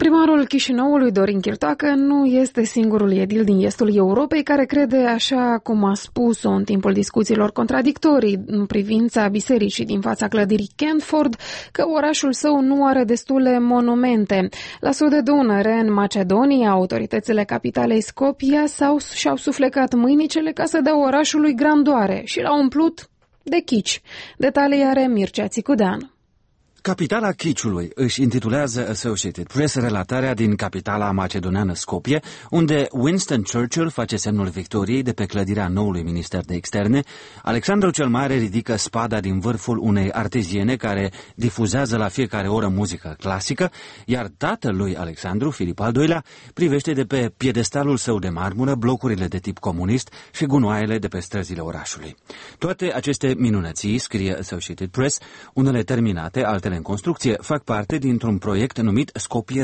Primarul Chișinăului, Dorin Chirtoacă, nu este singurul edil din estul Europei care crede, așa cum a spus-o în timpul discuțiilor contradictorii în privința bisericii din fața clădirii Kentford, că orașul său nu are destule monumente. La sud de Dunăre, în Macedonia, autoritățile capitalei Skopje și-au suflecat mâinicele ca să dea orașului grandoare și l-au umplut de chici. Detalii are Mircea Țicudean. Capitala chiciului își intitulează Associated Press relatarea din capitala macedoneană Skopje, unde Winston Churchill face semnul victoriei de pe clădirea noului minister de externe. Alexandru cel Mare ridică spada din vârful unei arteziene care difuzează la fiecare oră muzică clasică, iar tatăl lui Alexandru, Filip al II-lea, privește de pe piedestalul său de marmură blocurile de tip comunist și gunoaiele de pe străzile orașului. Toate aceste minunății, scrie Associated Press, unele terminate, altele în construcție, fac parte dintr-un proiect numit Skopje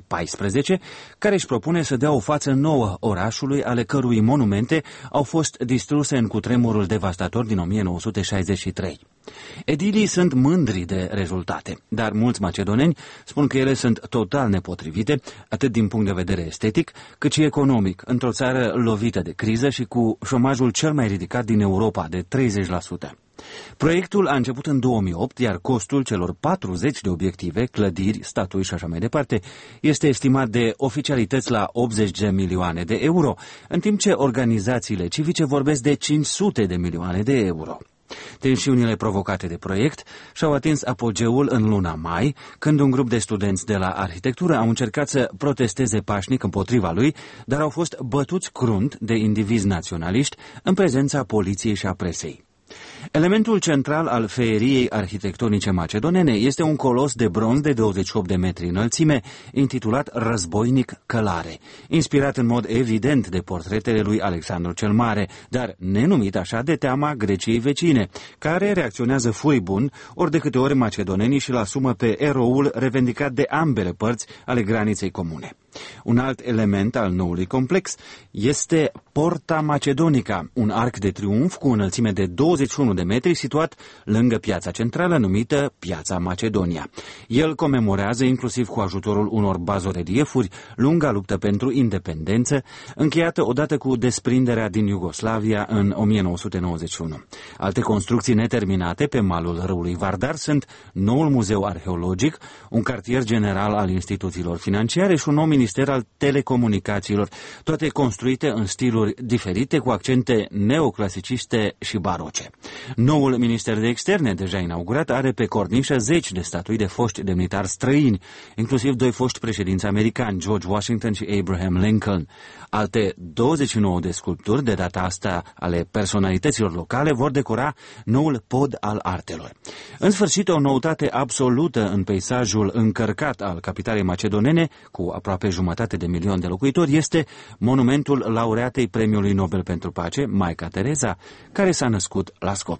2014, care își propune să dea o față nouă orașului, ale cărui monumente au fost distruse în cutremurul devastator din 1963. Edilii sunt mândri de rezultate, dar mulți macedoneni spun că ele sunt total nepotrivite, atât din punct de vedere estetic, cât și economic, într-o țară lovită de criză și cu șomajul cel mai ridicat din Europa, de 30%. Proiectul a început în 2008, iar costul celor 40 de obiective, clădiri, statui și așa mai departe, este estimat de oficialități la 80 de milioane de euro, în timp ce organizațiile civice vorbesc de 500 de milioane de euro. Tensiunile provocate de proiect și-au atins apogeul în luna mai, când un grup de studenți de la arhitectură au încercat să protesteze pașnic împotriva lui, dar au fost bătuți crunt de indivizi naționaliști în prezența poliției și a presei. Elementul central al feieriei arhitectonice macedonene este un colos de bronz de 28 de metri înălțime, intitulat Războinic Călare, inspirat în mod evident de portretele lui Alexandru cel Mare, dar nenumit așa de teama Greciei vecine, care reacționează furibund ori de câte ori macedonenii și-l asumă pe eroul revendicat de ambele părți ale graniței comune. Un alt element al noului complex este Porta Macedonica, un arc de triumf cu înălțime de 21 de metri situat lângă piața centrală numită Piața Macedonia. El comemorează, inclusiv cu ajutorul unor bazoreliefuri, lunga luptă pentru independență, încheiată odată cu desprinderea din Iugoslavia în 1991. Alte construcții neterminate pe malul râului Vardar sunt noul muzeu arheologic, un cartier general al instituțiilor financiare și un nou minister al telecomunicațiilor, toate construite în stiluri diferite cu accente neoclasiciste și baroce. Noul minister de externe, deja inaugurat, are pe cornișă 10 de statui de foști demnitari străini, inclusiv 2 foști președinți americani, George Washington și Abraham Lincoln. Alte 29 de sculpturi, de data asta ale personalităților locale, vor decora noul pod al artelor. În sfârșit, o noutate absolută în peisajul încărcat al capitalei macedonene, cu aproape 500 de milioane de locuitori, este monumentul laureatei Premiului Nobel pentru Pace, Maica Tereza, care s-a născut la Skopje.